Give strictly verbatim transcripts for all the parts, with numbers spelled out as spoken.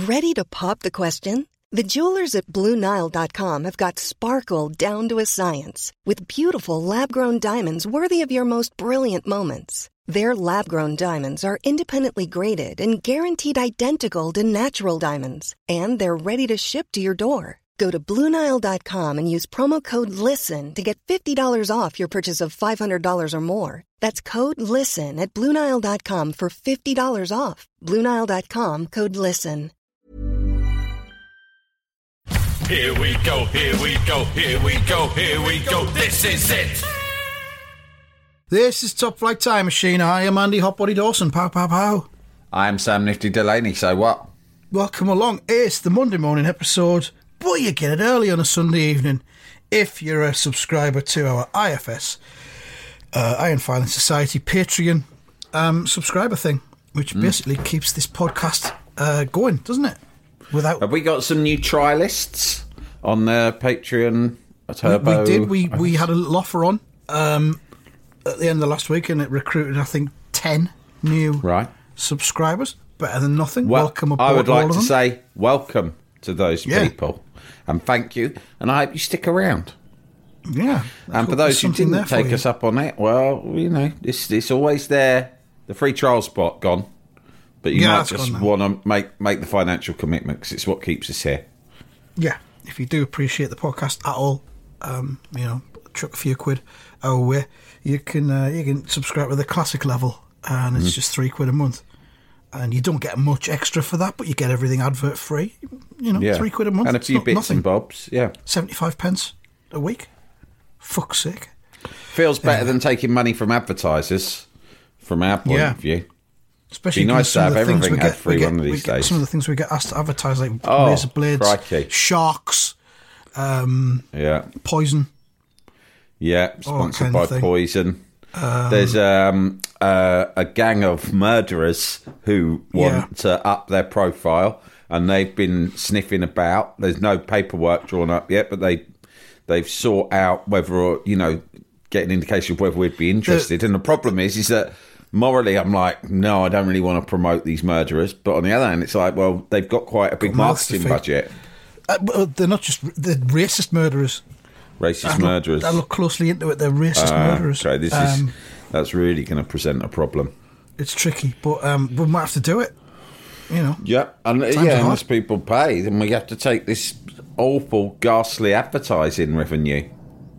Ready to pop the question? The jewelers at Blue Nile dot com have got sparkle down to a science with beautiful lab-grown diamonds worthy of your most brilliant moments. Their lab-grown diamonds are independently graded and guaranteed identical to natural diamonds, and they're ready to ship to your door. Go to Blue Nile dot com and use promo code LISTEN to get fifty dollars off your purchase of five hundred dollars or more. That's code LISTEN at Blue Nile dot com for fifty dollars off. Blue Nile dot com, code LISTEN. Here we go, here we go, here we go, here we go, this is it! This is Top Flight Time Machine. I am Andy Hotbody Dawson. Pow, pow, pow. I am Sam Nifty Delaney, so what? Welcome along. It's the Monday morning episode, but you get it early on a Sunday evening if you're a subscriber to our I F S, uh, Iron Filing Society Patreon um, subscriber thing, which mm. basically keeps this podcast uh, going, doesn't it? Without Have we got some new trialists on the Patreon Turbo? We, we did. We we had a little offer on um, at the end of the last week, and it recruited, I think, ten new right. subscribers. Better than nothing. Well, welcome aboard. I would like all of to them. say welcome to those yeah. people, and thank you, and I hope you stick around. Yeah. And for those who didn't take us up on it, well, you know, it's it's always there. The free trial spot gone. But you yeah, might just want to make, make the financial commitment because it's what keeps us here. Yeah, if you do appreciate the podcast at all, um, you know, chuck a few quid our way. You can uh, you can subscribe to the classic level, and it's mm. just three quid a month, and you don't get much extra for that, but you get everything advert free. You know, yeah. three quid a month and a few bits nothing. and bobs. Yeah, seventy-five pence a week. Fuck's sake, feels better uh, than taking money from advertisers. From our point yeah. of view. Especially be nice to have everything ad free get, one of these get, days. Some of the things we get asked to advertise, like oh, razor blades, crikey. sharks, um, yeah, poison. Yeah, sponsored by Poison. Um, There's um, uh, a gang of murderers who want yeah. to up their profile, and they've been sniffing about. There's no paperwork drawn up yet, but they they've sought out whether, you know, get an indication of whether we'd be interested. The, and the problem is, is that. Morally, I'm like, no, I don't really want to promote these murderers. But on the other hand, it's like, well, they've got quite a big marketing budget. Uh, well, they're not just they're racist murderers. Racist I murderers. Look, I look closely into it. They're racist uh, murderers. Okay, this um, is that's really going to present a problem. It's tricky, but um, we might have to do it. You know. Yeah, and yeah, unless people pay, then we have to take this awful, ghastly advertising revenue.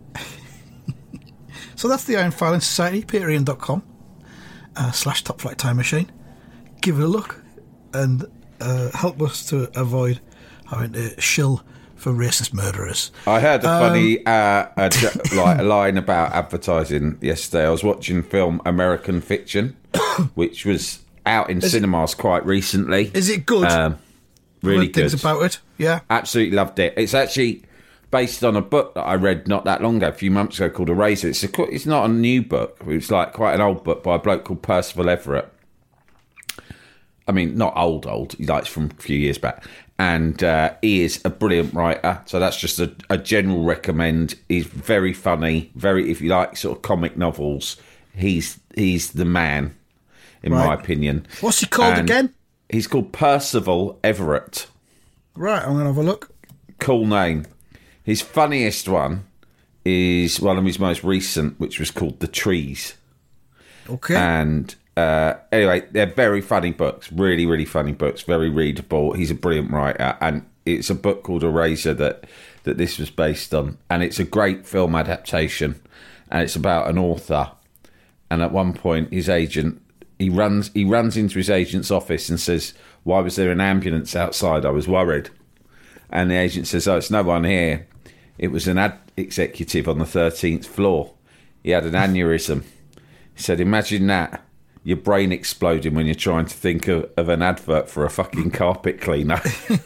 So that's the Iron Filing Society, patreon dot com. Uh, slash Top Flight Time Machine. Give it a look and uh, help us to avoid having to shill for racist murderers. I heard a um, funny uh, a, like a line about advertising yesterday. I was watching film American Fiction, which was out in is cinemas it, quite recently. Is it good? Um, really good. Things about it, yeah. Absolutely loved it. It's actually based on a book that I read not that long ago, a few months ago, called Eraser. It's, a, it's not a new book. It's like quite an old book by a bloke called Percival Everett. I mean, not old, old. He likes from a few years back. And uh, he is a brilliant writer. So that's just a, a general recommend. He's very funny. Very, if you like sort of comic novels, he's he's the man, in right. my opinion. What's he called and again? He's called Percival Everett. Right, I'm going to have a look. Cool name. His funniest one is one of his most recent, which was called The Trees. Okay. And uh, anyway, they're very funny books. Really, really funny books. Very readable. He's a brilliant writer. And it's a book called Eraser that, that this was based on. And it's a great film adaptation. And it's about an author. And at one point, his agent, he runs, he runs into his agent's office and says, "Why was there an ambulance outside? I was worried." And the agent says, "Oh, it's no one here. It was an ad executive on the thirteenth floor. He had an aneurysm." He said, "Imagine that. Your brain exploding when you're trying to think of, of an advert for a fucking carpet cleaner."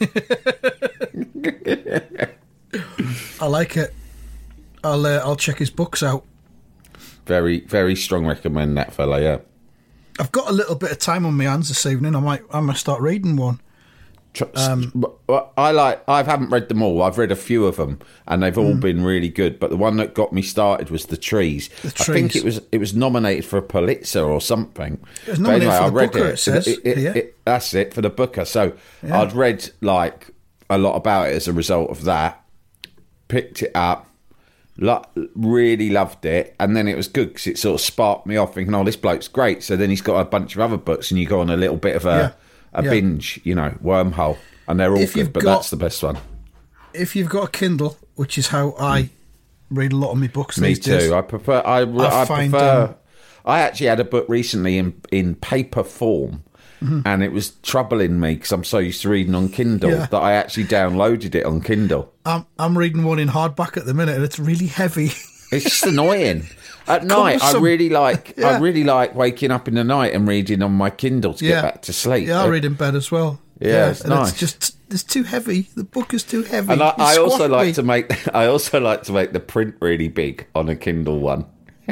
I like it. I'll uh, I'll check his books out. Very, very strong recommend that fella, yeah. I've got a little bit of time on my hands this evening. I might I might start reading one. Um, I like. I haven't read them all. I've read a few of them, and they've all mm. been really good. But the one that got me started was The Trees. The Trees. I think it was. It was nominated for a Pulitzer or something. It was nominated anyway, for the Booker. It, it says. It, it, yeah. it, that's it for the Booker. So yeah. I'd read like a lot about it as a result of that. Picked it up. Lo- really loved it, and then it was good because it sort of sparked me off thinking, oh, this bloke's great. So then he's got a bunch of other books and you go on a little bit of a, yeah. a yeah. binge, you know, wormhole, and they're all if good, but got, that's the best one. If you've got a Kindle, which is how I read a lot of my books me these too. days. I prefer I, I, I find, prefer um, I actually had a book recently in, in paper form. Mm-hmm. And it was troubling me because I'm so used to reading on Kindle yeah. that I actually downloaded it on Kindle. I'm I'm reading one in hardback at the minute, and it's really heavy. It's just annoying. At night, I really like yeah. I really like waking up in the night and reading on my Kindle to yeah. get back to sleep. Yeah, I read in bed as well. Yeah, yeah. it's and nice. It's just it's too heavy. The book is too heavy. And I, I also like me. to make I also like to make the print really big on a Kindle one.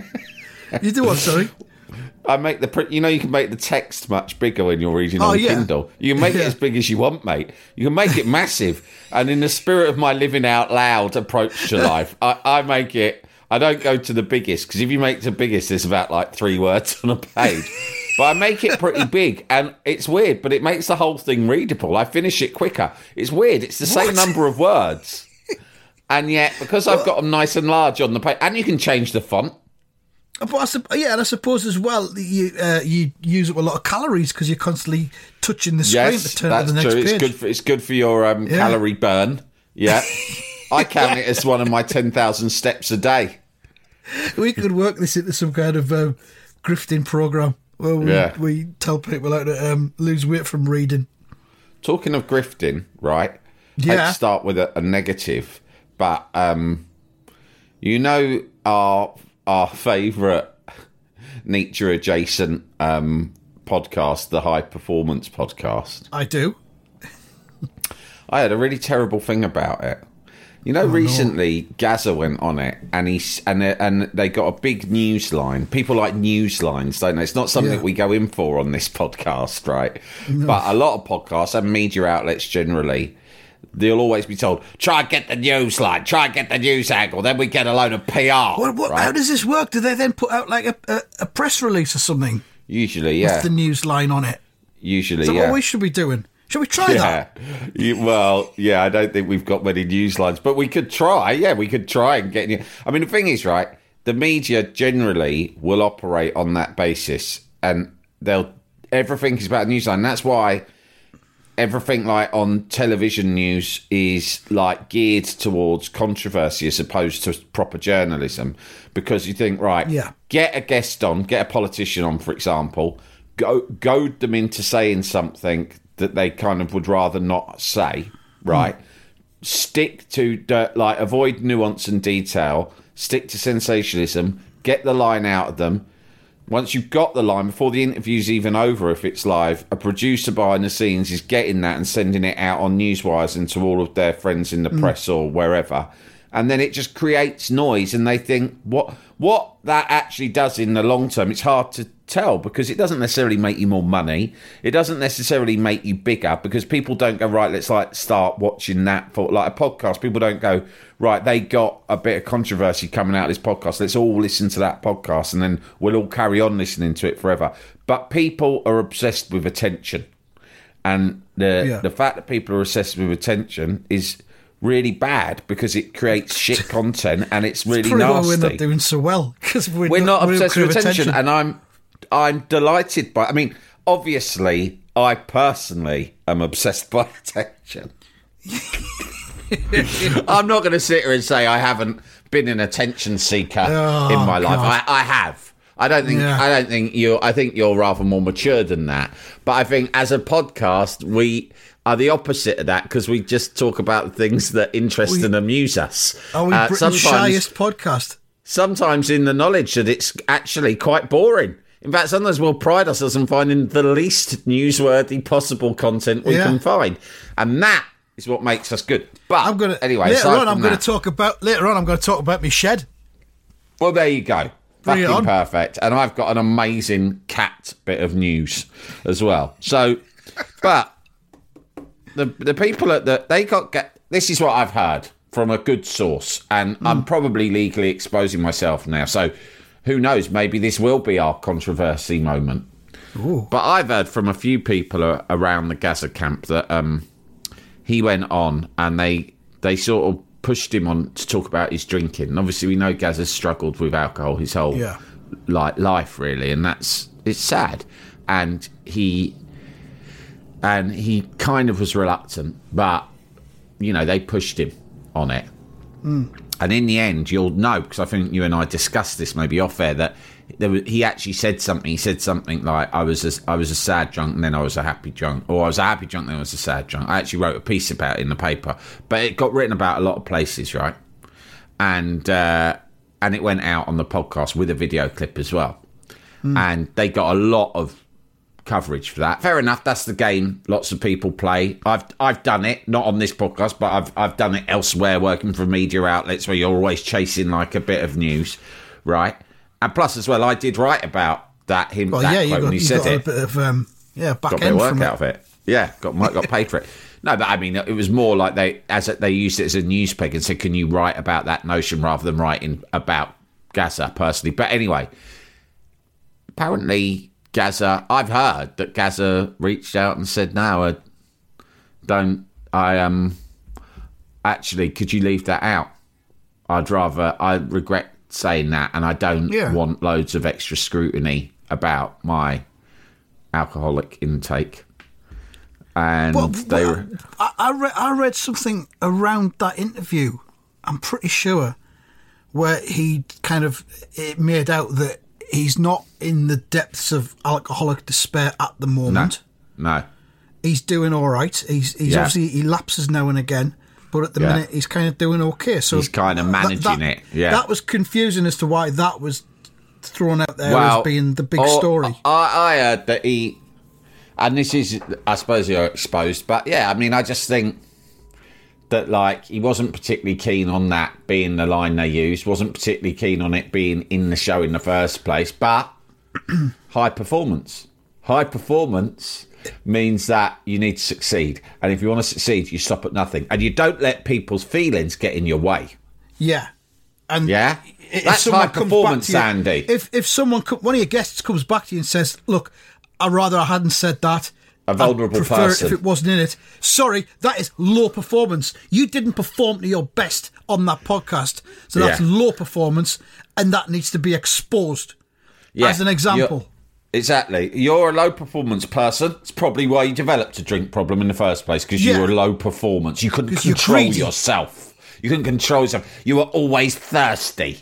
You do what? Sorry. I make the print. You know, you can make the text much bigger when you're reading oh, on yeah. Kindle. You can make yeah. it as big as you want, mate. You can make it massive. And in the spirit of my living out loud approach to life, I, I make it. I don't go to the biggest because if you make the biggest, there's about like three words on a page. But I make it pretty big, and it's weird, but it makes the whole thing readable. I finish it quicker. It's weird. It's the same what? number of words, and yet because I've got them nice and large on the page, and you can change the font. But I su- yeah, and I suppose as well you uh, you use up a lot of calories because you're constantly touching the screen yes, to turn that's to the next true. page. It's good for it's good for your um, yeah. calorie burn. Yeah, I count it as one of my ten thousand steps a day. We could work this into some kind of um, grifting program where we, yeah. we tell people how to um, lose weight from reading. Talking of grifting, right? Yeah. Let's start with a, a negative, but um, you know our. Our favourite nature adjacent um, podcast, the High Performance Podcast. I do. I had a really terrible thing about it. You know, oh, recently no. Gazza went on it, and he and and they got a big news line. People like news lines, don't they? It's not something yeah. that we go in for on this podcast, right? No. But a lot of podcasts and media outlets generally. They'll always be told, try and get the news line, try and get the news angle, then we get a load of P R. What, what, right? How does this work? Do they then put out like a, a, a press release or something? Usually, yeah. With the news line on it? Usually, so yeah. So what we should be doing? Should we try yeah. that? You, well, yeah, I don't think we've got many news lines, but we could try. Yeah, we could try and get... I mean, the thing is, right, the media generally will operate on that basis, and they'll everything is about a news line. That's why... everything like on television news is like geared towards controversy as opposed to proper journalism, because you think, right, yeah. get a guest on, get a politician on, for example, go goad them into saying something that they kind of would rather not say, right? Mm. Stick to, like, avoid nuance and detail, stick to sensationalism, get the line out of them. Once you've got the line, before the interview's even over, if it's live, a producer behind the scenes is getting that and sending it out on Newswires and to all of their friends in the mm. press or wherever. And then it just creates noise, and they think, what what that actually does in the long term, it's hard to tell, because it doesn't necessarily make you more money. It doesn't necessarily make you bigger, because people don't go, right, let's like start watching that for like a podcast. People don't go, right, they got a bit of controversy coming out of this podcast, let's all listen to that podcast and then we'll all carry on listening to it forever. But people are obsessed with attention, and the yeah. the fact that people are obsessed with attention is really bad, because it creates shit content, and it's really it's nasty. Why we're not doing so well, because we're, we're not, not obsessed with attention, attention, and I'm I'm delighted by. I mean, obviously, I personally am obsessed by attention. I'm not going to sit here and say I haven't been an attention seeker oh, in my life. God. I, I have. I don't think. Yeah. I don't think you're. I think you're rather more mature than that. But I think as a podcast, we are the opposite of that, because we just talk about things that interest we, and amuse us. Are we uh, Britain's shyest podcast? Sometimes in the knowledge that it's actually quite boring. In fact, sometimes we'll pride ourselves on finding the least newsworthy possible content we yeah. can find, and that is what makes us good. But I'm gonna, anyway, later on, I'm going to talk about later on. I'm going to talk about my shed. Well, there you go. Bring Fucking perfect. And I've got an amazing cat bit of news as well. So, but the the people at the they got get. This is what I've heard from a good source, and mm. I'm probably legally exposing myself now. So who knows? Maybe this will be our controversy moment. Ooh. But I've heard from a few people around the Gaza camp that um, he went on and they they sort of pushed him on to talk about his drinking. And obviously, we know Gaza's struggled with alcohol his whole yeah. like life, really, and that's it's sad. And he and he kind of was reluctant, but you know they pushed him on it. Mm. And in the end, you'll know, because I think you and I discussed this maybe off air, that there was, he actually said something. He said something like, I was, a, I was a sad drunk and then I was a happy drunk. Or I was a happy drunk and then I was a sad drunk. I actually wrote a piece about it in the paper. But it got written about a lot of places, right? And uh, and it went out on the podcast with a video clip as well. Mm. And they got a lot of coverage for that. Fair enough, that's the game lots of people play. I've I've done it, not on this podcast, but I've I've done it elsewhere, working for media outlets where you're always chasing like a bit of news, right? And plus as well, I did write about that him well, that yeah, you quote got, when he you said got it. a bit of um, yeah, back got a bit end of work from out of it. Yeah, got got paid for it. No, but I mean, it was more like they as they used it as a news peg and said, "Can you write about that notion rather than writing about Gaza personally?" But anyway, apparently Gaza, I've heard that Gaza reached out and said, "No, I don't. I um actually, could you leave that out? I'd rather. I regret saying that, and I don't yeah. want loads of extra scrutiny about my alcoholic intake." And well, they well, were. I, I read. I read something around that interview. I'm pretty sure where he kind of it made out that he's not in the depths of alcoholic despair at the moment. No, no. He's doing all right. He's he's Yeah. obviously he lapses now and again, but at the Yeah. minute he's kind of doing okay. So He's kind of managing that, that, it. Yeah, that was confusing as to why that was thrown out there well, as being the big or- story. I, I heard that he, and this is, I suppose you're exposed, but yeah, I mean, I just think that like he wasn't particularly keen on that being the line they used, wasn't particularly keen on it being in the show in the first place, but high performance. High performance means that you need to succeed. And if you want to succeed, you stop at nothing. And you don't let people's feelings get in your way. Yeah. And Yeah? if That's someone high comes performance, back to you- Andy. If, if someone, co- one of your guests comes back to you and says, look, I'd rather I hadn't said that. A vulnerable I'd prefer person. it if it wasn't in it. Sorry, that is low performance. You didn't perform to your best on that podcast. So that's Yeah. low performance, and that needs to be exposed Yeah, as an example. you're- Exactly. You're a low performance person. It's probably why you developed a drink problem in the first place, because you Yeah. were low performance. You couldn't 'Cause you're control greedy. yourself. You couldn't control yourself. You were always thirsty.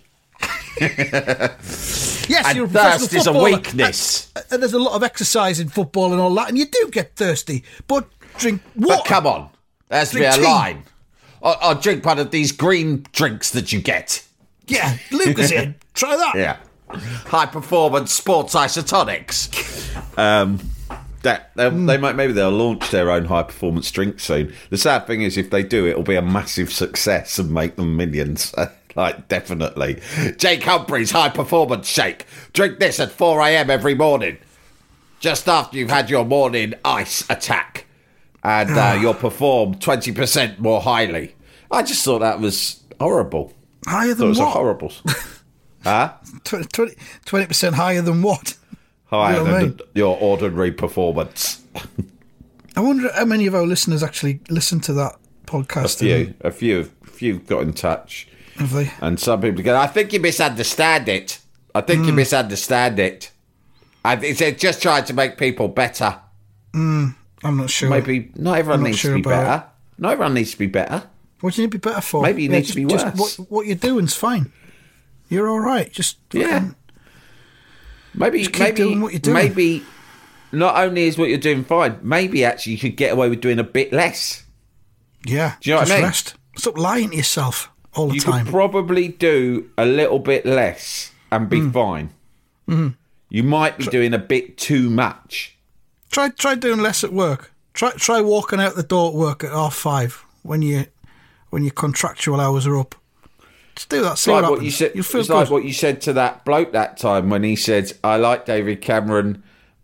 Yes, And you're a professional thirst is a footballer, weakness. And, and there's a lot of exercise in football and all that, and you do get thirsty. But drink water. But come on. There has to be Drink a tea. line. Or, or drink one of these green drinks that you get. Yeah, Lucozade. Try that. Yeah. High performance sports isotonics. Um, that they, Hmm. they might maybe they'll launch their own high performance drink soon. The sad thing is, if they do, it'll be a massive success and make them millions. Like definitely, Jake Humphrey's high performance shake. Drink this at four a.m. every morning, just after you've had your morning ice attack, and uh, you'll perform twenty percent more highly. I just thought that was horrible. Higher I thought it than was what? horrible. Huh? twenty percent higher than what? Higher You know what I than mean? your ordinary performance. I wonder how many of our listeners actually listen to that A podcast. few, a few, a few got in touch, Have they? and some people go, "I think you misunderstand it. I think you misunderstand it." I think they're just trying to make people better. I'm not sure. Maybe not everyone I'm not needs sure to be about better. Not everyone needs to be better. What do you need to be better for? Maybe you need to be just, worse. Just what, what you're doing's fine. You're all right. Just Yeah. fucking- Maybe, Just keep maybe, doing what you're doing. maybe. Not only is what you're doing fine, maybe actually you could get away with doing a bit less. yeah. Do you know what just I mean? Rest. Stop lying to yourself all the You time. could probably do a little bit less and be fine. Mm-hmm. You might be doing a bit too much. try try doing less at work. Try try walking out the door at work at half five when you when your contractual hours are up. Just do that. It's See like what what happens. you said. You'll feel It's good. like what you said to that bloke that time when he said, "I like David Cameron,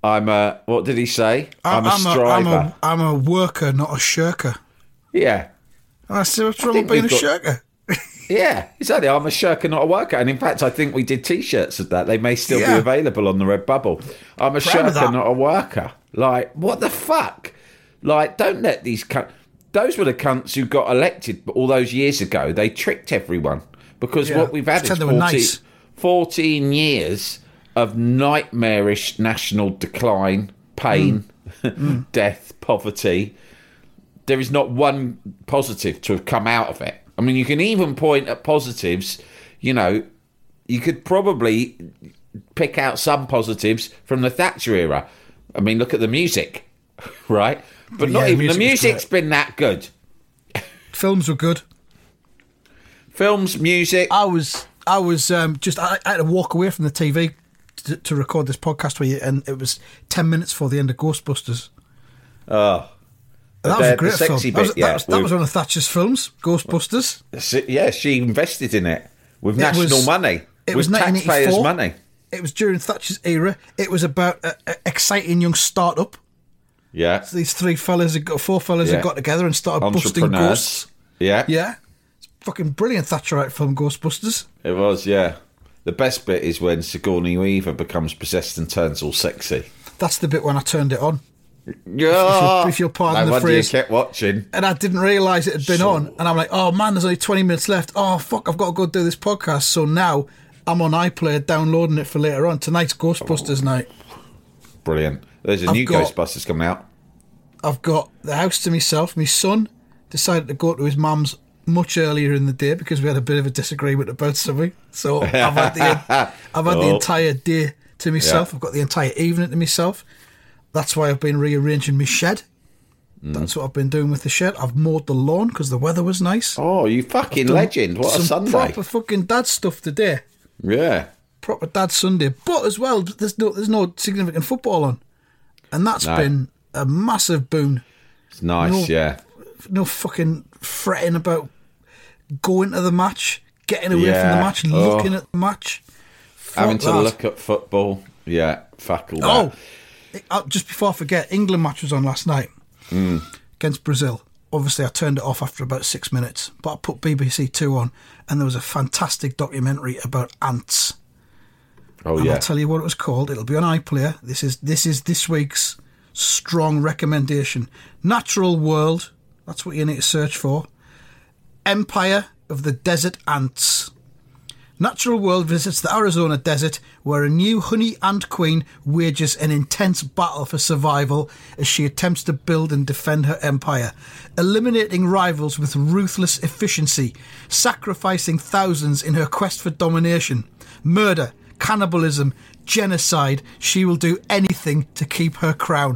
I'm a, what did he say? I'm, I'm a striver. I'm a, I'm a worker, not a shirker. Yeah. And I said, what's wrong with being a got, shirker? Yeah, exactly. I'm a shirker, not a worker. And in fact, I think we did T-shirts of that. They may still Yeah. be available on the Redbubble. I'm a Proud of shirker, that. not a worker. Like, what the fuck? Like, don't let these... Cun- Those were the cunts who got elected all those years ago. They tricked everyone. Because Yeah, what we've had is pretend they were fourteen, nice. fourteen years of nightmarish national decline, pain, Mm. death, poverty. There is not one positive to have come out of it. I mean, you can even point at positives. You know, you could probably pick out some positives from the Thatcher era. I mean, look at the music, right? But Yeah, not even the music was music's great. been that good. Films were good. Films, music. I was, I was um, just, I, I had to walk away from the T V to, to record this podcast with you, and it was ten minutes before the end of Ghostbusters. Oh, And that the- was a the great film. sexy That was, bit, yeah, that, was, that with- was one of Thatcher's films, Ghostbusters. yeah, she invested in it with It national was- money, it with was taxpayers' nineteen eighty-four. money. It was during Thatcher's era. It was about an exciting young startup. Yeah, So these three fellas, had got, four fellas, Yeah. had got together and started busting entrepreneurs. ghosts. Yeah, Yeah, it's a fucking brilliant Thatcherite film, Ghostbusters. it was. Yeah, the best bit is when Sigourney Weaver becomes possessed and turns all sexy. That's the bit when I turned it on, Yeah, if you'll pardon no the wonder phrase. you kept watching. and I didn't realise it had been on. And I'm like, oh man, there's only twenty minutes left. Oh fuck, I've got to go do this podcast. So now I'm on iPlayer downloading it for later on. Tonight's Ghostbusters night. Brilliant. There's a I've new got- Ghostbusters coming out. I've got the house to myself. My son decided to go to his mum's much earlier in the day because we had a bit of a disagreement about something. So I've had the I've had the Oh. entire day to myself. Yeah. I've got the entire evening to myself. That's why I've been rearranging my shed. Mm. That's what I've been doing with the shed. I've mowed the lawn because the weather was nice. Oh, you fucking legend! What a Some Sunday! proper fucking dad stuff today. Yeah, Proper dad Sunday. But as well, there's no there's no significant football on, and that's No. been a massive boon. it's nice. No. Yeah, No fucking fretting about going to the match, getting away from Yeah. the match, Oh. looking at the match. Fuck having to that. look at football. Yeah, fuck all that. Oh, uh, just before I forget, England match was on last night Hmm. against Brazil. Obviously, I turned it off after about six minutes, but I put B B C Two on, and there was a fantastic documentary about ants. oh And yeah. I'll tell you what it was called. It'll be on iPlayer. This is this is this week's strong recommendation. Natural World. That's what you need to search for. Empire of the Desert Ants. Natural World visits the Arizona desert where a new honey ant queen wages an intense battle for survival as she attempts to build and defend her empire, eliminating rivals with ruthless efficiency, sacrificing thousands in her quest for domination, murder, cannibalism, genocide. She will do anything to keep her crown.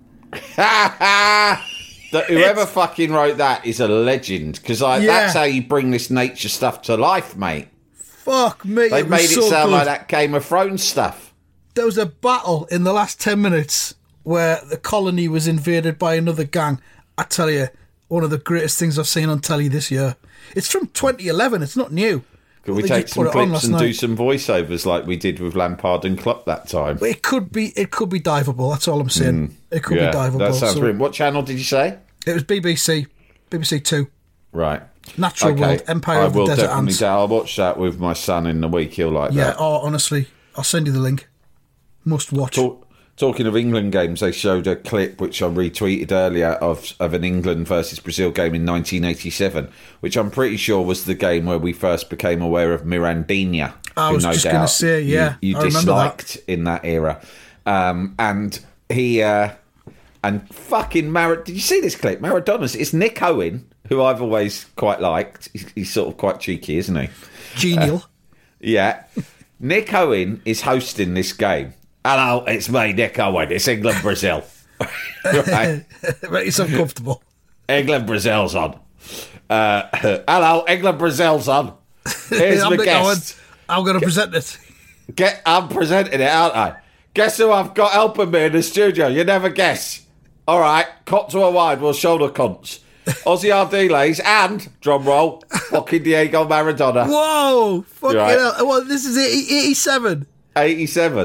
That whoever fucking wrote that is a legend because Yeah. that's how you bring this nature stuff to life, mate. Fuck me, They it was made it so sound good. like that Game of Thrones stuff. There was a battle in the last ten minutes where the colony was invaded by another gang. I tell you, one of the greatest things I've seen on telly this year. It's from twenty eleven, it's not new. Could we They take just some put it on clips last and do night. some voiceovers like we did with Lampard and Klopp that time? But it could be it could be diveable, that's all I'm saying. It could Hmm. Yeah, be diveable. that sounds So brilliant. What channel did you say? it was B B C, B B C Two. Right. Natural World, Empire I of the will Desert definitely Ants. do- I'll watch that with my son in the week. He'll like Yeah, that. oh, honestly, I'll send you the link. Must watch. Talk, talking of England games, they showed a clip which I retweeted earlier of of an England versus Brazil game in nineteen eighty-seven, which I'm pretty sure was the game where we first became aware of Mirandinha. I who was no just doubt gonna say, yeah, you, you I remember that. disliked in that era, um, and he uh, and fucking Mar. Did you see this clip? Maradona's. It's Nick Owen, who I've always quite liked. He's, he's sort of quite cheeky, isn't he? Genial. Yeah. Nick Owen is hosting this game. Hello, it's me, Nick Owen. It's England Brazil. Right. Make yourself comfortable. England Brazil's on. Uh, hello, England Brazil's on. Here's I'm the Nick guest. Owen. I'm going to present it. Get, I'm presenting it, aren't I? Guess who I've got helping me in the studio? You never guess. All right, cot to a wide, we'll shoulder cunts. Ozzy Ardiles and, drum roll, fucking Diego Maradona. Whoa! Fucking Right. hell. Well, this is eighty, eighty-seven. eighty-seven.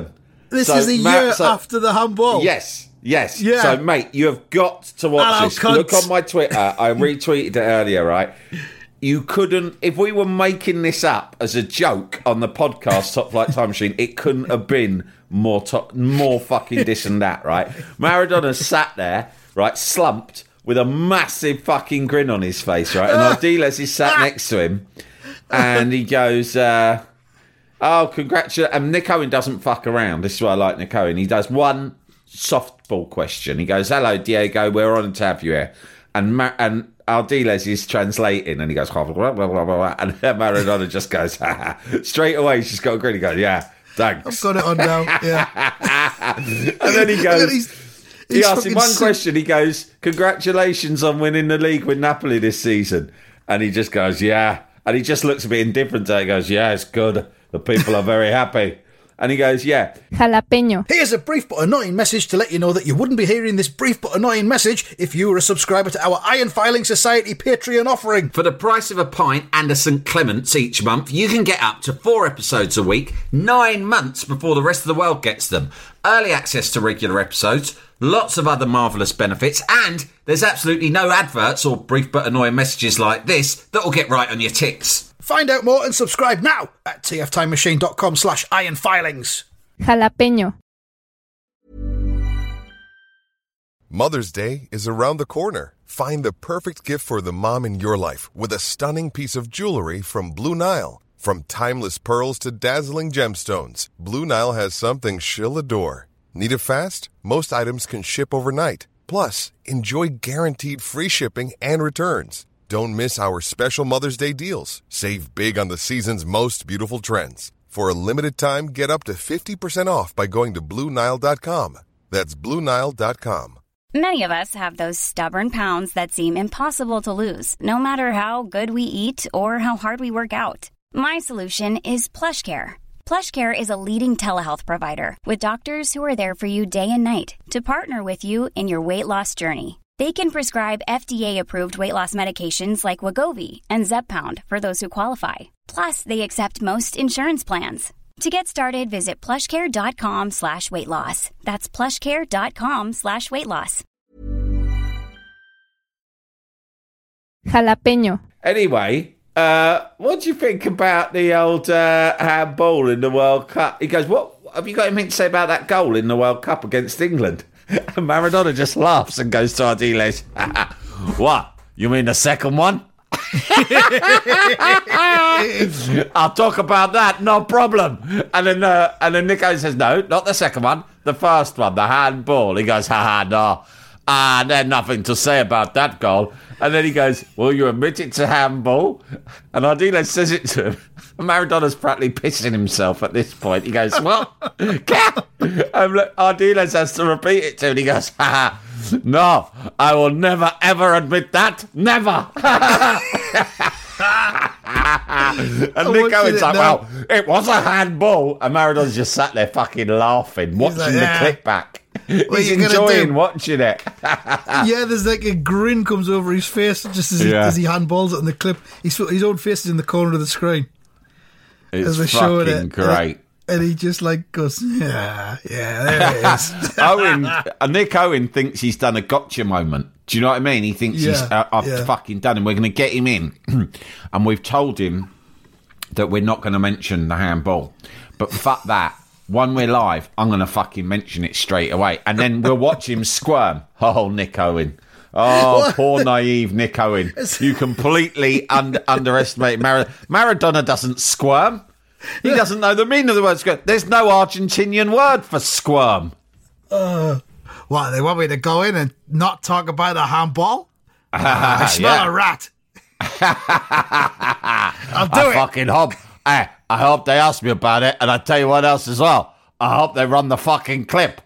This So, is a Mar- year so- after the handball. Yes, yes. Yeah. So, mate, you have got to watch Hello, this. cunts. Look on my Twitter. I retweeted it earlier, right? You couldn't, if we were making this up as a joke on the podcast Top Flight Time Machine, it couldn't have been more top, more fucking this and that, right? Maradona sat there, right, slumped with a massive fucking grin on his face, right? And Ardiles is sat next to him, and he goes, uh, "Oh, congratulations!" And Nick Owen doesn't fuck around. This is why I like Nick Owen. He does one softball question. He goes, "Hello, Diego. We're honoured to have you here." And Ma- and Ardiles is translating, and he goes, blah, blah, blah, blah, blah, and Maradona just goes, ha, ha. Straight away, he's just got a grin. He goes, "Yeah, thanks." I've got it on now. Yeah. And then he goes, he's, he he's asks him fucking one sick. question. He goes, "Congratulations on winning the league with Napoli this season." And he just goes, "Yeah." And he just looks a bit indifferent to it. He goes, "Yeah, it's good. The people are very happy." And he goes, "Yeah." Jalapeño. Here's a brief but annoying message to let you know that you wouldn't be hearing this brief but annoying message if you were a subscriber to our Iron Filing Society Patreon offering. For the price of a pint and a Saint Clement's each month, you can get up to four episodes a week, nine months before the rest of the world gets them. Early access to regular episodes, lots of other marvellous benefits, and there's absolutely no adverts or brief but annoying messages like this that will get right on your tits. Find out more and subscribe now at tftimemachine.com slash iron filings. Jalapeño. Mother's Day is around the corner. Find the perfect gift for the mom in your life with a stunning piece of jewelry from Blue Nile. From timeless pearls to dazzling gemstones, Blue Nile has something she'll adore. Need it fast? Most items can ship overnight. Plus, enjoy guaranteed free shipping and returns. Don't miss our special Mother's Day deals. Save big on the season's most beautiful trends. For a limited time, get up to fifty percent off by going to Blue Nile dot com. That's Blue Nile dot com. Many of us have those stubborn pounds that seem impossible to lose, no matter how good we eat or how hard we work out. My solution is PlushCare. PlushCare is a leading telehealth provider with doctors who are there for you day and night to partner with you in your weight loss journey. They can prescribe F D A-approved weight loss medications like Wegovy and Zepbound for those who qualify. Plus, they accept most insurance plans. To get started, visit plushcare.com slash weight loss. That's plushcare.com slash weight loss. Jalapeño. Anyway, uh, what do you think about the old uh, handball in the World Cup? He goes, "What have you got anything to say about that goal in the World Cup against England?" And Maradona just laughs and goes to Ardiles, "What? You mean the second one?" "I'll talk about that, no problem." And then uh, and then Nico says, "No, not the second one, the first one, the handball." He goes, "Ha ha, no. Ah, there's nothing to say about that goal." And then he goes, "Well, you admit it's a handball?" And Ardiles says it to him. Maradona's practically pissing himself at this point. He goes, "Well, cat." And Ardiles has to repeat it to him. And he goes, "Ha ha, no, I will never ever admit that. Never." And Nick Owen's like, "Well, it was a handball." And Maradona's just sat there fucking laughing, watching like, the yeah. clip back. What He's are you gonna enjoying do? watching it. Yeah, there's like a grin comes over his face just as he, Yeah. as he handballs it in the clip. His, his own face is in the corner of the screen. It's as we're showing fucking it. great. And he just like goes, yeah, yeah, there it is. Owen, uh, Nick Owen thinks he's done a gotcha moment. Do you know what I mean? He thinks he's, Yeah, uh, I've yeah. fucking done him. We're going to get him in. And we've told him that we're not going to mention the handball. But fuck that. When we're live, I'm going to fucking mention it straight away. And then we'll watch him squirm. Oh, Nick Owen. Oh, What? poor naive Nick Owen. You completely un- underestimate Mar- Maradona doesn't squirm. He doesn't know the meaning of the word squirm. There's no Argentinian word for squirm. Uh, what, they want me to go in and not talk about the handball? Uh, I smell yeah. a rat. I'll do I it. fucking hope. Hey, I hope they ask me about it, and I tell you what else as well. I hope they run the fucking clip.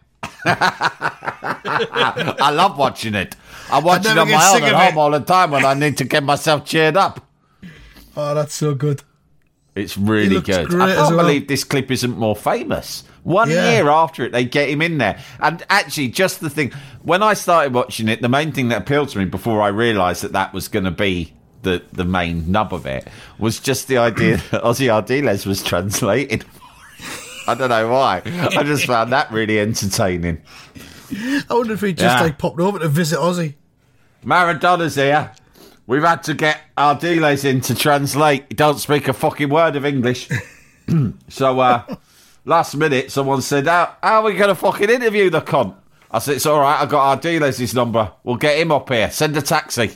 I love watching it. I watch it never on get my own sick at of home it. all the time when I need to get myself cheered up. Oh, that's so good. It's really looks good. great I as can't well. believe this clip isn't more famous. One Yeah. year after it, they get him in there. And actually, just the thing, when I started watching it, the main thing that appealed to me before I realised that that was going to be the, the main nub of it was just the idea that Ozzy Ardiles was translated. I don't know why. I just found that really entertaining. I wonder if he just Yeah. like popped over to visit Aussie. Maradona's here. We've had to get our dealers in to translate. He don't speak a fucking word of English. So, uh, last minute, someone said, how, how are we going to fucking interview the cunt? I said, it's all right. I got our dealers' number. We'll get him up here. Send a taxi.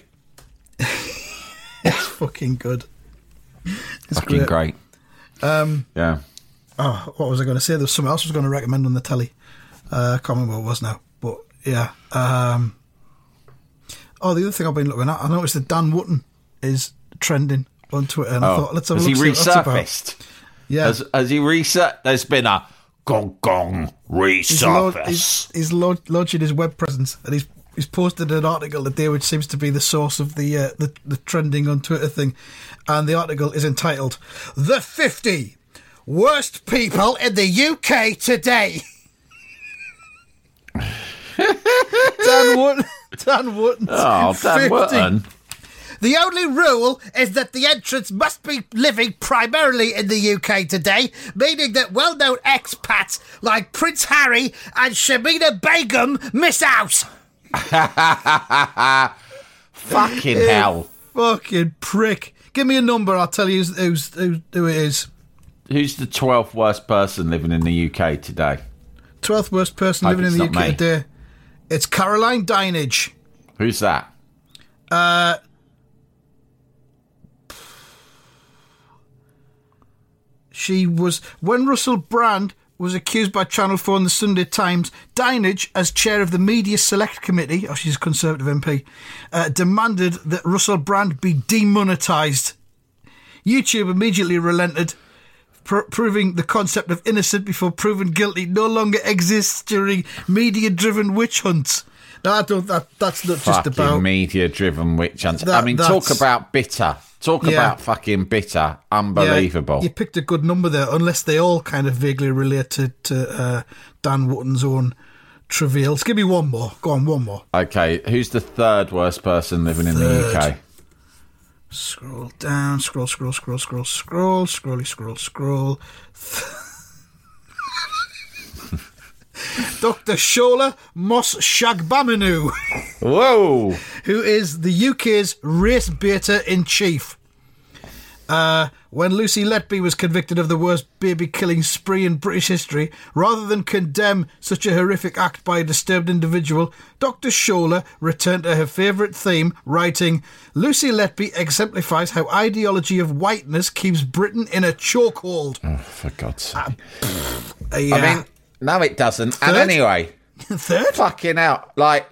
It's fucking good. It's Fucking great. Um, Yeah. Oh, what was I going to say? There was something else I was going to recommend on the telly. Uh, I can't remember what it was now. But, yeah. Um, oh, the other thing I've been looking at, I noticed that Dan Wootton is trending on Twitter. And I Oh. thought, let's have a Has look. he see what that's about. resurfaced? Yeah. Has, has he reset? There's been a gong gong He's, lo- resurface. he's, he's lo- launching his web presence, and he's he's posted an article today which seems to be the source of the, uh, the the trending on Twitter thing, and the article is entitled "The fifty Worst People in the U K Today." Dan Wootton, Dan Wootton. Oh, Dan Wootton. The only rule is that the entrants must be living primarily in the U K today, meaning that well-known expats like Prince Harry and Shamina Begum miss out. Fucking hell. Fucking prick. Give me a number, I'll tell you who's, who's, who, who it is. Who's the twelfth worst person living in the U K today? twelfth worst person Hope living in it's the not U K me. today. It's Caroline Dinenage. Who's that? Uh... She was, when Russell Brand was accused by Channel four and the Sunday Times, Dinenage, as chair of the Media Select Committee, oh, she's a Conservative M P, uh, demanded that Russell Brand be demonetised. YouTube immediately relented, pr- proving the concept of innocent before proven guilty no longer exists during media-driven witch hunts. No, I don't, that, that's not just Fucking about... media-driven witch hunts. That- I mean, that's- talk about bitter. Talk Yeah. about fucking bitter. Unbelievable. Yeah, you picked a good number there, unless they all kind of vaguely relate to, to uh, Dan Wootton's own travails. Give me one more. Go on, one more. Okay, who's the third worst person living in the U K? Third. Scroll down, scroll, scroll, scroll, scroll, scroll, scrolly, scroll, scroll. Doctor Shola Moss Shagbamanu, Whoa! who is the U K's race baiter-in-chief. Uh, when Lucy Letby was convicted of the worst baby-killing spree in British history, rather than condemn such a horrific act by a disturbed individual, Doctor Shola returned to her favourite theme, writing, "Lucy Letby exemplifies how ideology of whiteness keeps Britain in a chokehold." Oh, for God's sake. Uh, yeah. I mean, no, it doesn't. Third? And anyway, Third? fucking out. Like,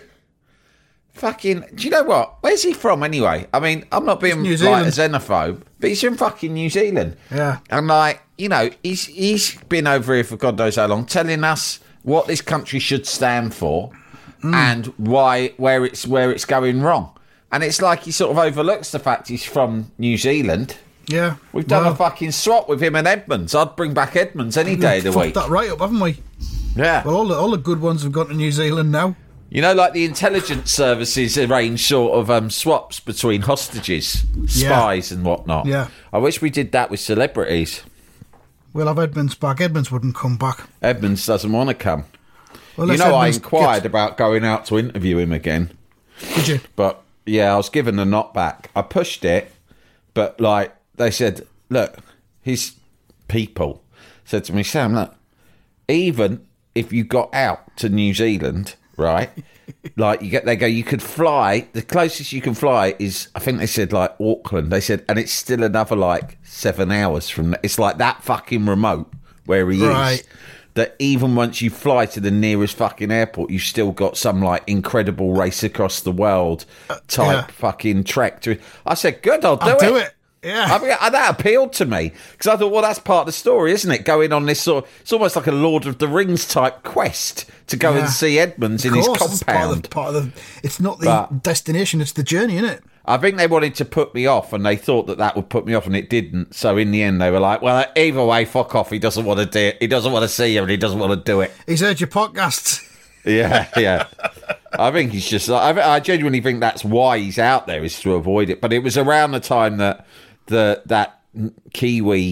fucking, do you know what? Where's he from anyway? I mean, I'm not being New like Zealand. a xenophobe, but he's from fucking New Zealand. Yeah. And like, you know, he's he's been over here for God knows how long, telling us what this country should stand for Mm. and why where it's where it's going wrong. And it's like he sort of overlooks the fact he's from New Zealand. Yeah. We've done Well, a fucking swap with him and Edmonds. I'd bring back Edmonds any day of the fucked week. that right up, haven't we? Yeah. Well, all the, all the good ones have gone to New Zealand now. You know, like the intelligence services arrange sort of um, swaps between hostages, spies and whatnot. Yeah. I wish we did that with celebrities. We'll have Edmonds back. Edmonds wouldn't come back. Edmonds doesn't want to come. Well, You unless know, I Edmonds inquired gets- about going out to interview him again. Did you? But, yeah, I was given a knockback. I pushed it, but, like, they said, look, his people said to me, Sam, look, even if you got out to New Zealand, right, like, you get they go, you could fly, the closest you can fly is, I think they said, like, Auckland. They said, and it's still another, like, seven hours from, it's like that fucking remote where he Right. is. That even once you fly to the nearest fucking airport, you've still got some like incredible race across the world type yeah. fucking trek to. I said, good, I'll do I'll it. do it. Yeah. I mean, that appealed to me because I thought, well, that's part of the story, isn't it? Going on this sort of, it's almost like a Lord of the Rings type quest to go Yeah. and see Edmonds in Of his course, it's part of compound. the, part of the, it's not the But- destination, it's the journey, isn't it? I think they wanted to put me off, and they thought that that would put me off, and it didn't. So in the end, they were like, "Well, either way, fuck off. He doesn't want to do it. He doesn't want to see you, and he doesn't want to do it." He's heard your podcasts. Yeah, yeah. I think he's just. I, I genuinely think that's why he's out there, is to avoid it. But it was around the time that the that Kiwi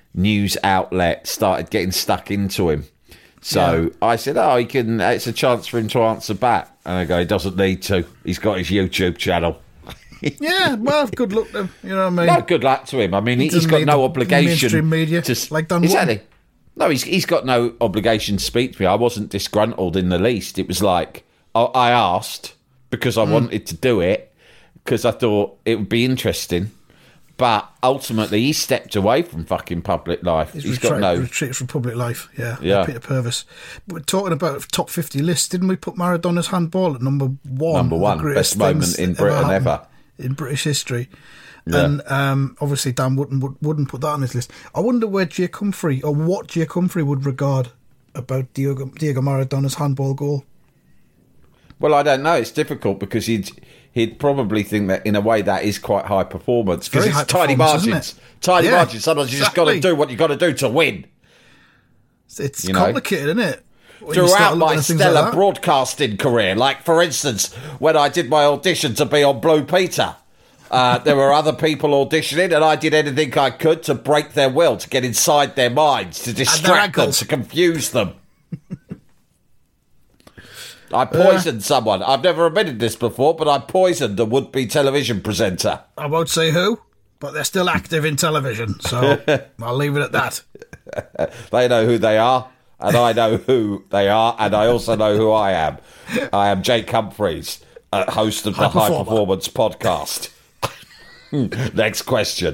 news outlet started getting stuck into him. So yeah. I said, oh, he can. It's a chance for him to answer back. And I go, he doesn't need to. He's got his YouTube channel. Yeah, well, good luck to him. You know what I mean? No, good luck to him. I mean, he he's got no obligation. Mainstream media, to, like Dan exactly. Wootton. No, he's he's got no obligation to speak to me. I wasn't disgruntled in the least. It was like I, I asked because I mm. wanted to do it because I thought it would be interesting. But ultimately, he stepped away from fucking public life. He's, he's retreat, got no retreated from public life. Yeah, yeah. Peter Purvis. But talking about top fifty lists, didn't we put Maradona's handball at number one? Number one, best moment in Britain ever, ever in British history. Yeah. And um, obviously, Dan wouldn't would, wouldn't put that on his list. I wonder where Jake Humphrey or what Jake Humphrey would regard about Diego, Diego Maradona's handball goal. Well, I don't know. It's difficult because he'd he'd probably think that in a way that is quite high performance because it's, it's tiny margins. It? Tiny yeah, margins. Sometimes you exactly. just got to do what you got to do to win. It's you complicated, know? Isn't it? When Throughout my stellar like broadcasting career, like for instance, when I did my audition to be on Blue Peter, uh, there were other people auditioning, and I did anything I could to break their will, to get inside their minds, to distract them, to confuse them. I poisoned uh, someone. I've never admitted this before, but I poisoned a would-be television presenter. I won't say who, but they're still active in television, so I'll leave it at that. They know who they are, and I know who they are, and I also know who I am. I am Jake Humphreys, uh, host of the High, High Performance Podcast. Next question.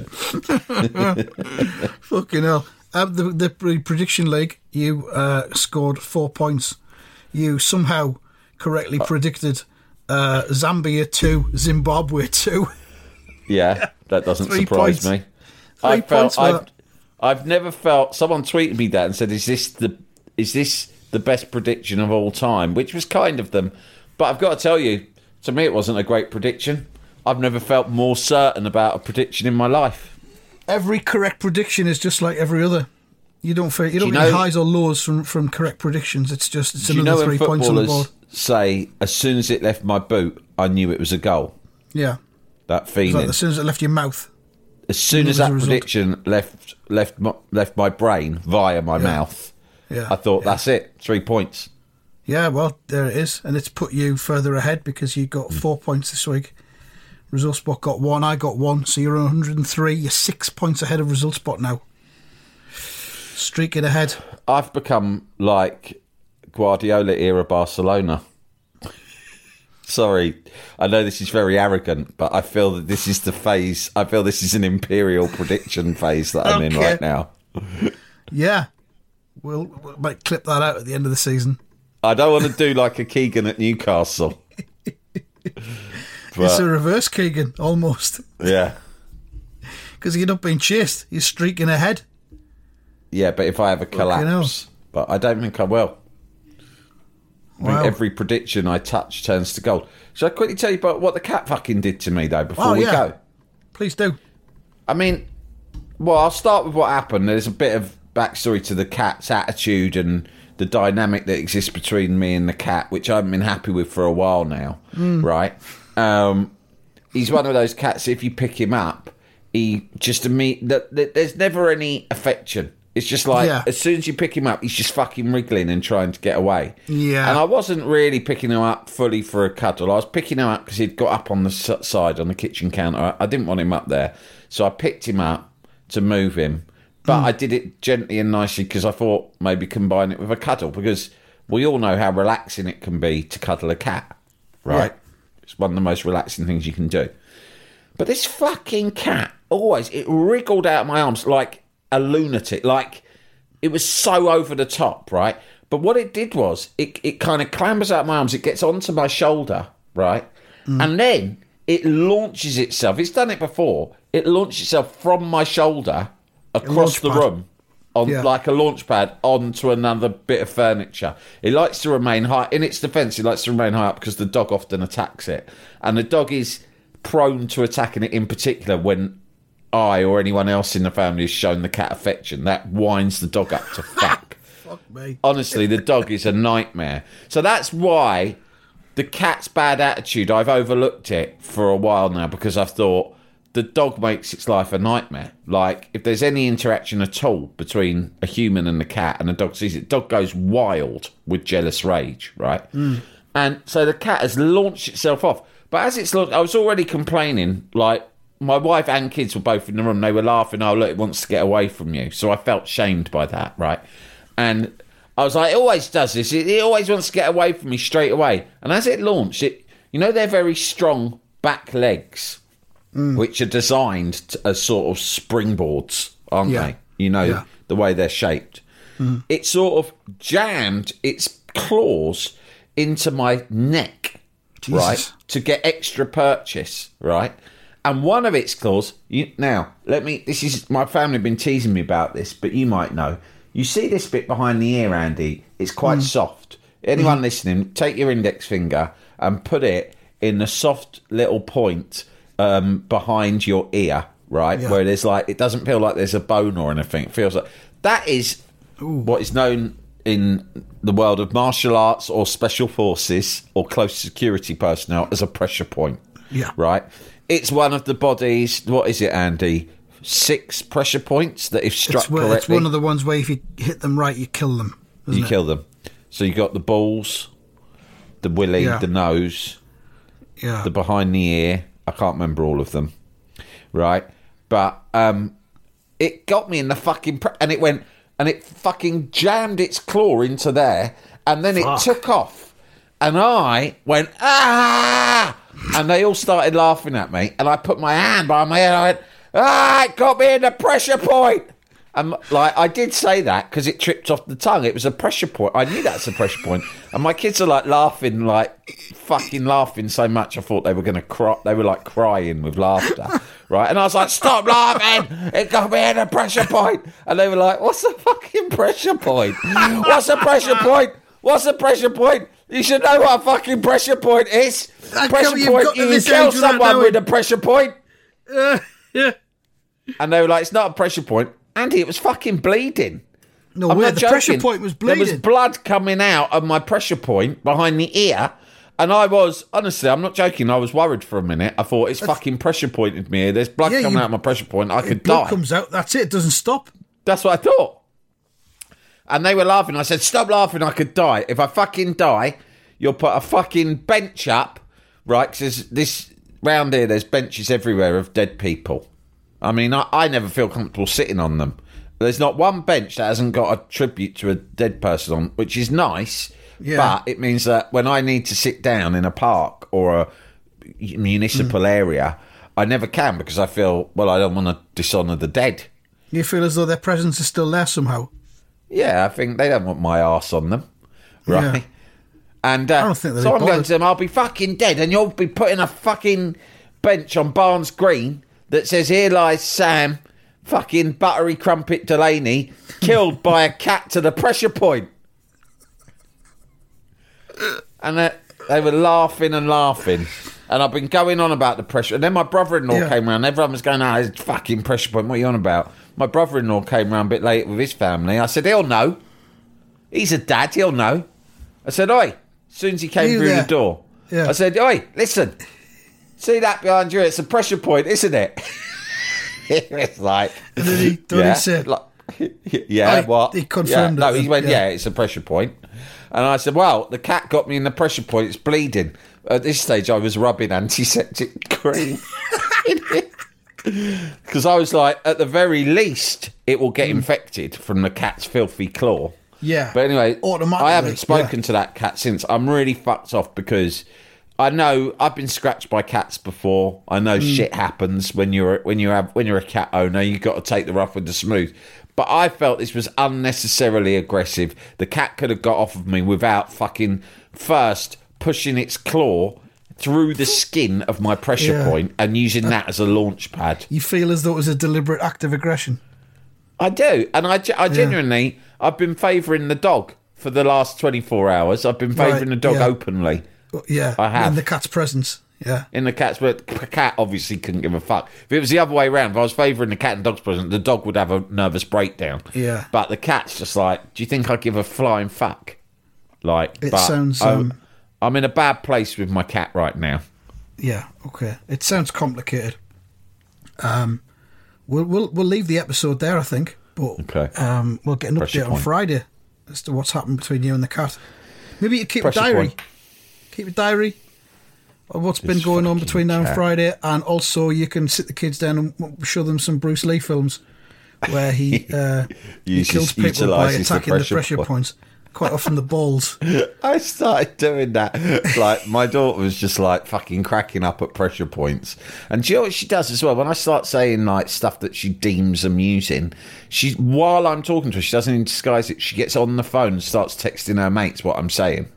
Fucking hell. Um, the, the prediction league, you uh, scored four points. You somehow correctly predicted uh, Zambia two, Zimbabwe two. Yeah, that doesn't Three surprise points. me. Three I felt points for I've, that. I've never felt. Someone tweeted me that and said, "Is this the is this the best prediction of all time?" Which was kind of them, but I've got to tell you, to me, it wasn't a great prediction. I've never felt more certain about a prediction in my life. Every correct prediction is just like every other. You don't feel, you don't Do you get know, highs or lows from, from correct predictions. It's just it's do another you know three points on the board. Say, as soon as it left my boot, I knew it was a goal. Yeah, that feeling. Like as soon as it left your mouth. As soon as that prediction left left my, left my brain via my yeah. mouth, yeah. I thought yeah. that's it, three points. Yeah, well, there it is, and it's put you further ahead because you got four points this week. Result Spot got one, I got one, so you're on one hundred and three. You're six points ahead of Result Spot now. Streaking ahead. I've become like Guardiola era Barcelona. Sorry, I know this is very arrogant, but I feel that this is the phase. I feel this is an imperial prediction phase that I'm okay. in right now. Yeah, we'll, we might clip that out at the end of the season. I don't want to do like a Keegan at Newcastle. It's a reverse Keegan, almost. Yeah. Because you're not being chased. You're streaking ahead. Yeah, but if I have a collapse, but I don't think I will. I wow. think every prediction I touch turns to gold. Should I quickly tell you about what the cat fucking did to me, though, before oh, we yeah. go? Please do. I mean, well, I'll start with what happened. There's a bit of backstory to the cat's attitude and the dynamic that exists between me and the cat, which I haven't been happy with for a while now, mm. right? Um, he's one of those cats, if you pick him up, he just immediately, there's never any affection. It's just like, yeah. as soon as you pick him up, he's just fucking wriggling and trying to get away. Yeah. And I wasn't really picking him up fully for a cuddle. I was picking him up because he'd got up on the side on the kitchen counter. I didn't want him up there. So I picked him up to move him. But mm. I did it gently and nicely because I thought maybe combine it with a cuddle, because we all know how relaxing it can be to cuddle a cat, right? Yeah. It's one of the most relaxing things you can do. But this fucking cat, always, it wriggled out of my arms like a lunatic. Like, it was so over the top, right? But what it did was, it, it kind of clambers out of my arms, it gets onto my shoulder, right? Mm. And then it launches itself. It's done it before. It launched itself from my shoulder across the room on yeah. like a launch pad onto another bit of furniture. It likes to remain high. In its defence, it likes to remain high up because the dog often attacks it. And the dog is prone to attacking it in particular when I or anyone else in the family has shown the cat affection. That winds the dog up to fuck. Fuck me. Honestly, the dog is a nightmare. So that's why the cat's bad attitude, I've overlooked it for a while now, because I've thought, the dog makes its life a nightmare. Like, if there's any interaction at all between a human and the cat, and the dog sees it, the dog goes wild with jealous rage, right? Mm. And so the cat has launched itself off. But as it's launched, I was already complaining, like, my wife and kids were both in the room. They were laughing, oh, look, it wants to get away from you. So I felt shamed by that, right? And I was like, it always does this. It, it always wants to get away from me straight away. And as it launched, it, you know, they're very strong back legs, mm. which are designed to, as sort of springboards, aren't yeah. they? You know, yeah. the way they're shaped. Mm. It sort of jammed its claws into my neck, Jesus. right, to get extra purchase, right? And one of its claws, you, now, let me, this is, my family have been teasing me about this, but you might know. You see this bit behind the ear, Andy? It's quite mm. soft. Anyone mm. listening, take your index finger and put it in the soft little point um, behind your ear, right? Yeah. Where there's like, it doesn't feel like there's a bone or anything. It feels like, that is Ooh. what is known in the world of martial arts or special forces or close security personnel as a pressure point. Yeah. Right? It's one of the body's, what is it, Andy? Six pressure points that if struck it's, where, correctly... It's one of the ones where if you hit them right, you kill them. You it? kill them. So you got the balls, the willy, yeah. the nose, yeah. the behind the ear. I can't remember all of them. Right? But um, it got me in the fucking... Pre- and it went... And it fucking jammed its claw into there. And then Fuck. it took off. And I went, ah! And they all started laughing at me. And I put my hand behind my head. I went, ah, it got me in the pressure point. And like, I did say that because it tripped off the tongue. It was a pressure point. I knew that's a pressure point. And my kids are like laughing, like fucking laughing so much. I thought they were going to cry. They were like crying with laughter. Right. And I was like, stop laughing. It got me in a pressure point. And they were like, what's a fucking pressure point? What's a pressure point? What's a pressure point? You should know what a fucking pressure point is. I pressure point, you can kill someone with a pressure point. Uh, yeah. And they were like, it's not a pressure point. Andy, it was fucking bleeding. No I'm way, not the joking. pressure point was bleeding. There was blood coming out of my pressure point behind the ear. And I was, honestly, I'm not joking, I was worried for a minute. I thought, it's that's, fucking pressure pointed me here. There's blood yeah, coming you, out of my pressure point. I could blood die. comes out, that's it. It doesn't stop. That's what I thought. And they were laughing. I said, stop laughing, I could die. If I fucking die, you'll put a fucking bench up, right? Because this, round here, there's benches everywhere of dead people. I mean, I, I never feel comfortable sitting on them. There's not one bench that hasn't got a tribute to a dead person on, which is nice, yeah. but it means that when I need to sit down in a park or a municipal mm. area, I never can because I feel, well, I don't want to dishonour the dead. You feel as though their presence is still there somehow? Yeah, I think they don't want my arse on them, right? Yeah. And uh, I don't think so I'm going to them, I'll be fucking dead and you'll be putting a fucking bench on Barnes Green that says, here lies Sam fucking Buttery Crumpet Delaney killed by a cat to the pressure point. And uh, they were laughing and laughing. And I've been going on about the pressure. And then my brother-in-law yeah. came around. Everyone was going, oh, it's fucking pressure point. What are you on about? My brother-in-law came around a bit late with his family. I said, he'll know. He's a dad. He'll know. I said, oi. As soon as he came you through there? the door. Yeah. I said, oi, listen. See that behind you? It's a pressure point, isn't it? It's like... And then he, yeah, he said... Like, yeah, I, what? He confirmed yeah, it. No, he went, yeah. yeah, it's a pressure point. And I said, well, the cat got me in the pressure point. It's bleeding. At this stage, I was rubbing antiseptic cream. Because I was like, at the very least, it will get mm. infected from the cat's filthy claw. Yeah. But anyway, I haven't spoken yeah. to that cat since. I'm really fucked off because I know I've been scratched by cats before. I know mm. shit happens when you're when you have when you're a cat owner. You've got to take the rough with the smooth. But I felt this was unnecessarily aggressive. The cat could have got off of me without fucking first pushing its claw through the skin of my pressure yeah. point and using that as a launch pad. You feel as though it was a deliberate act of aggression? I do. And I, I genuinely, yeah. I've been favouring the dog for the last twenty-four hours. I've been favouring right, the dog yeah. openly. Yeah, I have. in the cat's presence. Yeah, in the cat's, but the cat obviously couldn't give a fuck. If it was the other way around, if I was favouring the cat and dog's presence, the dog would have a nervous breakdown. Yeah, but the cat's just like, do you think I'd give a flying fuck? Like, it but sounds. I'm, Um, I'm in a bad place with my cat right now. Yeah, okay. It sounds complicated. Um, we'll we'll we'll leave the episode there, I think. But Okay. um, we'll get an Pressure update on point. Friday as to what's happened between you and the cat. Maybe you keep Pressure a diary. point. Keep a diary of what's been This going on fucking between now and cat. Friday, and also you can sit the kids down and show them some Bruce Lee films where he uh, he Uses- kills people by utilises the attacking the pressure pressure point. points. Quite often the balls. I started doing that. Like, my daughter was just like fucking cracking up at pressure points. And do you know what she does as well? When I start saying like stuff that she deems amusing, she, while I'm talking to her, she doesn't even disguise it. She gets on the phone and starts texting her mates what I'm saying.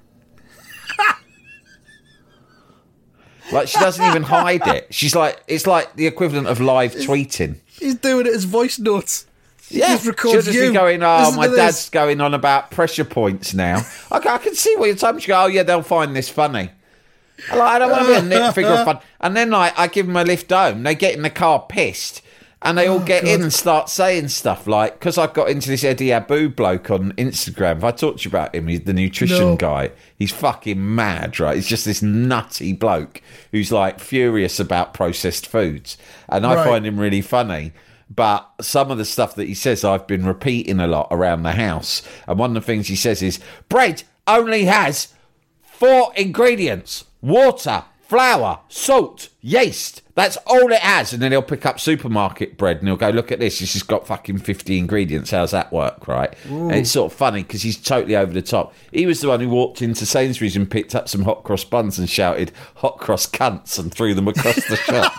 Like, she doesn't even hide it. She's like, it's like the equivalent of live tweeting. He's doing it as voice notes. He Yeah, just records she'll just you. be going, oh, Listen my to this. dad's going on about pressure points now. I, I can see what you're talking about. She go, oh, yeah, they'll find this funny. I, like, I don't want to be a nit figure of fun. And then like, I give them a lift home. They get in the car pissed. And they all Oh, get God. in and start saying stuff like, because I got into this Eddie Abu bloke on Instagram. If I talked to you about him, he's the nutrition No. guy. He's fucking mad, right? He's just this nutty bloke who's like furious about processed foods. And I Right. find him really funny. But some of the stuff that he says, I've been repeating a lot around the house. And one of the things he says is, bread only has four ingredients: water, flour, salt, yeast. That's all it has. And then he'll pick up supermarket bread and he'll go, look at this. This has got fucking fifty ingredients. How's that work, right? And it's sort of funny because he's totally over the top. He was the one who walked into Sainsbury's and picked up some hot cross buns and shouted, hot cross cunts, and threw them across the shop.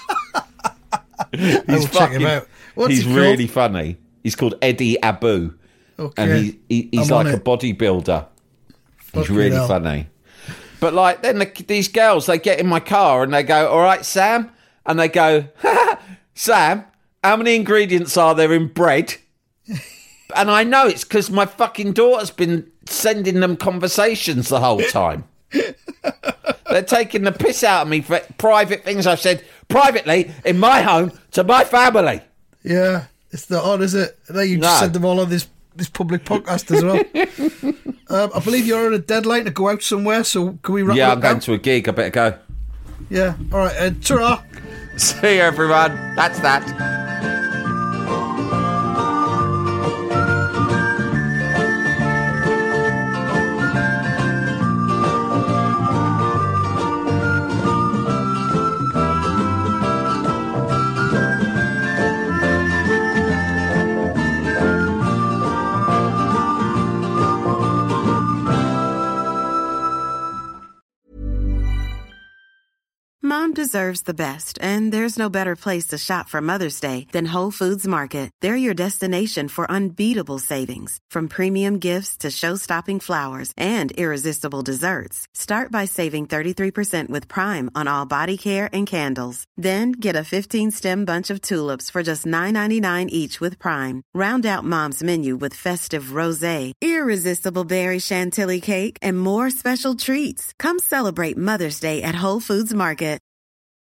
I will check him out. What's he's he called? really funny. He's called Eddie Abu. Okay. And he, he, he's I'm on like a it. bodybuilder. He's Fucking really hell. funny. But like, then the, these girls, they get in my car and they go, all right, Sam? And they go, Sam, how many ingredients are there in bread? And I know it's because my fucking daughter's been sending them conversations the whole time. They're taking the piss out of me for private things I've said privately in my home to my family. Yeah, it's not on, is it? Now you just No. said them all on this this public podcast as well. um, I believe you're on a deadline to go out somewhere, so can we wrap Yeah, it I'm up going now? to a gig. I better go. Yeah, all right. Uh, ta-ra. See you, everyone. That's that. Mom deserves the best, and there's no better place to shop for Mother's Day than Whole Foods Market. They're your destination for unbeatable savings, from premium gifts to show-stopping flowers and irresistible desserts. Start by saving thirty-three percent with Prime on all body care and candles. Then get a fifteen-stem bunch of tulips for just nine ninety-nine each with Prime. Round out Mom's menu with festive rosé, irresistible berry chantilly cake, and more special treats. Come celebrate Mother's Day at Whole Foods Market.